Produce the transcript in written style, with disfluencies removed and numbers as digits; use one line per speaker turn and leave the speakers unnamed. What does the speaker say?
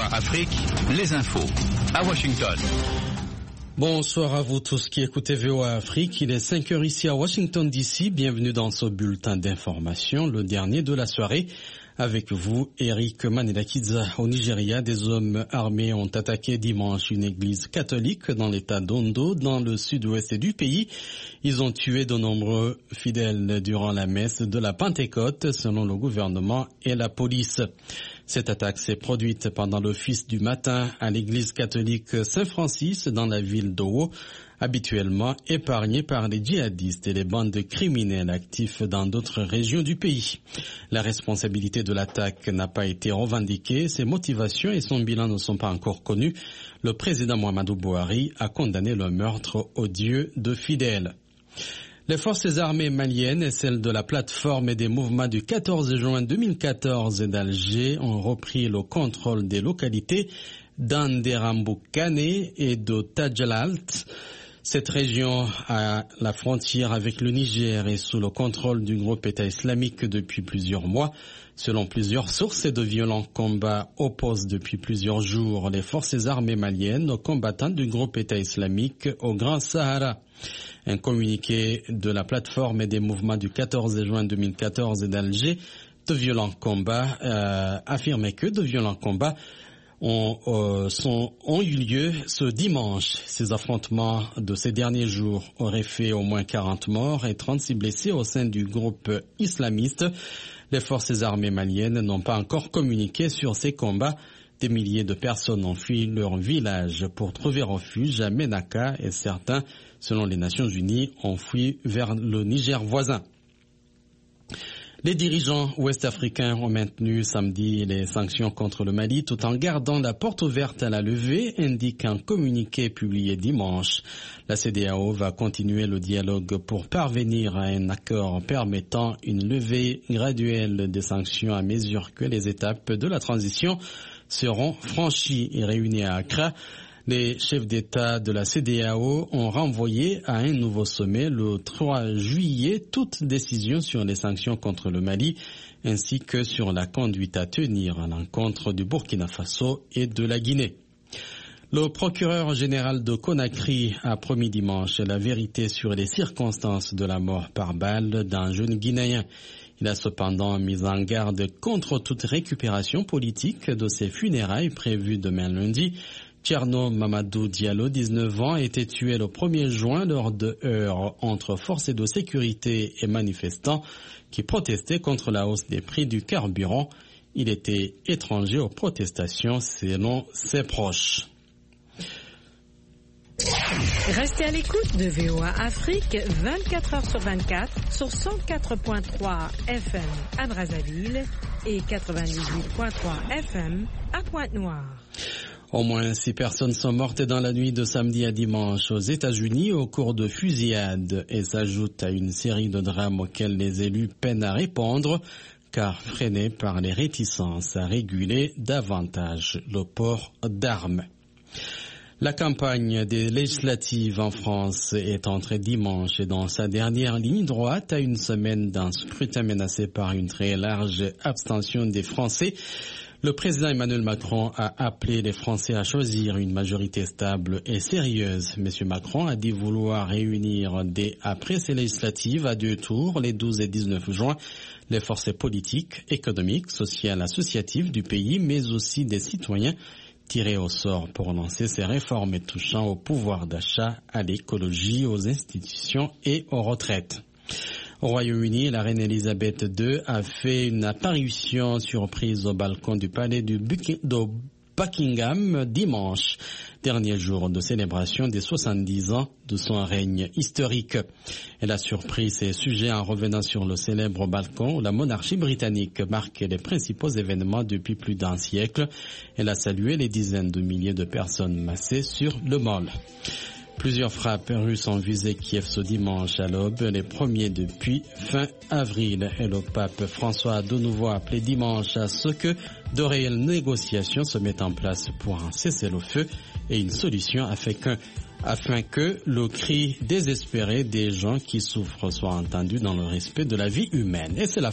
Afrique, les infos. À Washington.
Bonsoir à vous tous qui écoutez VOA Afrique. Il est 5 heures ici à Washington DC. Bienvenue dans ce bulletin d'information, le dernier de la soirée. Avec vous, Eric Manelakiza. Au Nigeria, des hommes armés ont attaqué dimanche une église catholique dans l'état d'Ondo, dans le sud-ouest du pays. Ils ont tué de nombreux fidèles durant la messe de la Pentecôte, selon le gouvernement et la police. Cette attaque s'est produite pendant l'office du matin à l'église catholique Saint-Francis dans la ville d'Owo, habituellement épargnée par les djihadistes et les bandes criminelles actifs dans d'autres régions du pays. La responsabilité de l'attaque n'a pas été revendiquée, ses motivations et son bilan ne sont pas encore connus. Le président Muhammadu Buhari a condamné le meurtre odieux de fidèles. Les forces armées maliennes et celles de la plateforme et des mouvements du 14 juin 2014 d'Alger ont repris le contrôle des localités d'Anderamboukane et de Tadjalalt. Cette région à la frontière avec le Niger est sous le contrôle du groupe État islamique depuis plusieurs mois. Selon plusieurs sources, de violents combats opposent depuis plusieurs jours les forces armées maliennes aux combattants du groupe État islamique au Grand Sahara. Un communiqué de la plateforme et des mouvements du 14 juin 2014 d'Alger, affirmait que de violents combats ont eu lieu ce dimanche. Ces affrontements de ces derniers jours auraient fait au moins 40 morts et 36 blessés au sein du groupe islamiste. Les forces armées maliennes n'ont pas encore communiqué sur ces combats. Des milliers de personnes ont fui leur village pour trouver refuge à Ménaka et certains, selon les Nations Unies, ont fui vers le Niger voisin. Les dirigeants ouest-africains ont maintenu samedi les sanctions contre le Mali tout en gardant la porte ouverte à la levée, indique un communiqué publié dimanche. La CEDEAO va continuer le dialogue pour parvenir à un accord permettant une levée graduelle des sanctions à mesure que les étapes de la transition seront franchis et réunis à Accra. Les chefs d'État de la CEDEAO ont renvoyé à un nouveau sommet le 3 juillet toute décision sur les sanctions contre le Mali ainsi que sur la conduite à tenir à l'encontre du Burkina Faso et de la Guinée. Le procureur général de Conakry a promis dimanche la vérité sur les circonstances de la mort par balle d'un jeune Guinéen. Il a cependant mis en garde contre toute récupération politique de ses funérailles prévues demain lundi. Tcherno Mamadou Diallo, 19 ans, a été tué le 1er juin lors de heurts entre forces de sécurité et manifestants qui protestaient contre la hausse des prix du carburant. Il était étranger aux protestations selon ses proches.
Restez à l'écoute de VOA Afrique 24 heures sur 24 sur 104.3 FM à Brazzaville et 98.3 FM à Pointe-Noire.
Au moins 6 personnes sont mortes dans la nuit de samedi à dimanche aux États-Unis au cours de fusillades et s'ajoutent à une série de drames auxquels les élus peinent à répondre car freinés par les réticences à réguler davantage le port d'armes. La campagne des législatives en France est entrée dimanche dans sa dernière ligne droite à une semaine d'un scrutin menacé par une très large abstention des Français. Le président Emmanuel Macron a appelé les Français à choisir une majorité stable et sérieuse. Monsieur Macron a dit vouloir réunir dès après ces législatives à 2 tours, les 12 et 19 juin, les forces politiques, économiques, sociales, associatives du pays, mais aussi des citoyens tirés au sort pour lancer ces réformes touchant au pouvoir d'achat, à l'écologie, aux institutions et aux retraites. Au Royaume-Uni, la reine Elisabeth II a fait une apparition surprise au balcon du palais de Buckingham dimanche, dernier jour de célébration des 70 ans de son règne historique. Elle a surpris ses sujets en revenant sur le célèbre balcon où la monarchie britannique marquait les principaux événements depuis plus d'un siècle. Elle a salué les dizaines de milliers de personnes massées sur le mall. Plusieurs frappes russes ont visé Kiev ce dimanche à l'aube, les premiers depuis fin avril. Et le pape François a de nouveau appelé dimanche à ce que de réelles négociations se mettent en place pour un cessez-le-feu et une solution afin que le cri désespéré des gens qui souffrent soit entendu dans le respect de la vie humaine. Et c'est la